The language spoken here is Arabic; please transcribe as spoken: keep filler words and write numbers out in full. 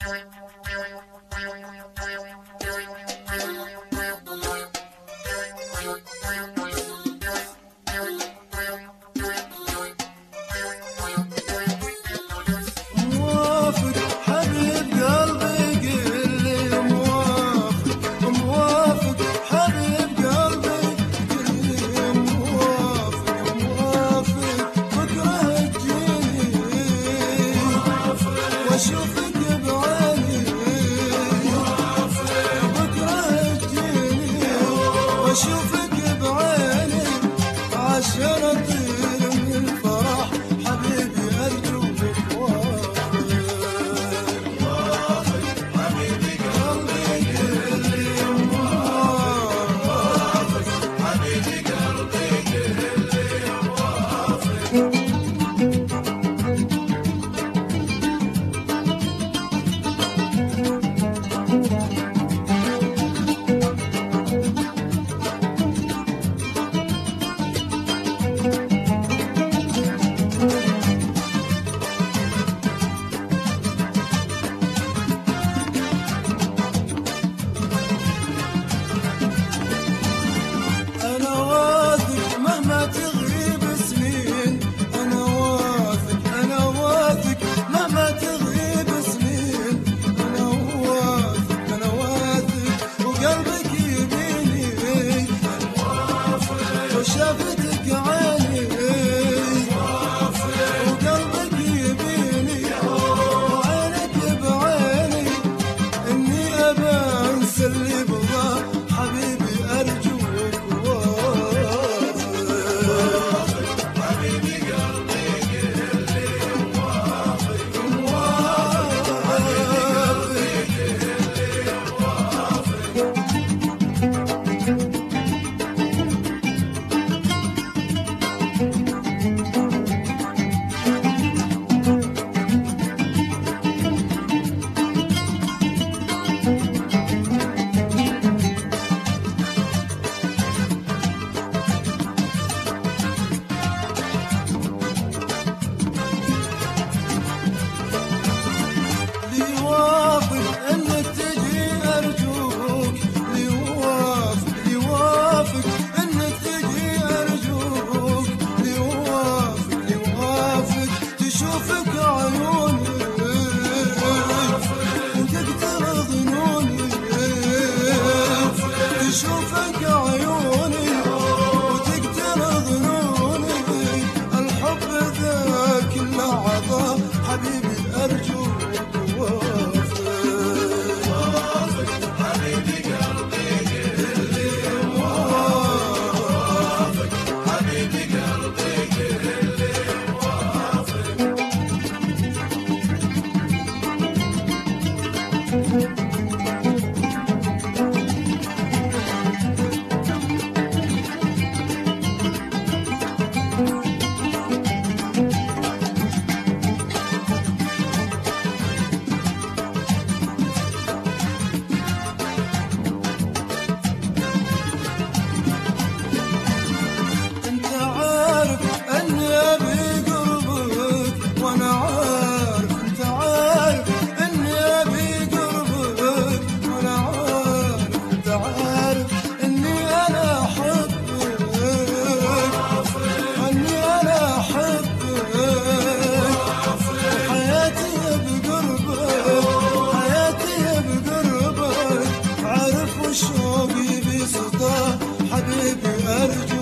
واشوفك بعيني عشان اطير من الفرح حبيبي ارجوك وافق حبيبي قلبي كلي موافق حبيبي قلبي كلي موافق شافتك عيني وقلبك يبيني وعينك بعيني اني ابى انسى اللي بضاع حبيبي ارجوك وافق حبيبي قلبي كلي موافق موافق حبيبي كلي شوفك عيوني وتقدر ظنوني تشوفك عيوني وتقدر ظنوني الحب ذاك اللحظة حبيبي أرجوك وافق حبيبي قلبي كلي موافق حبيبي قلبي كلي شوقي بسطاه حبيبي أرجو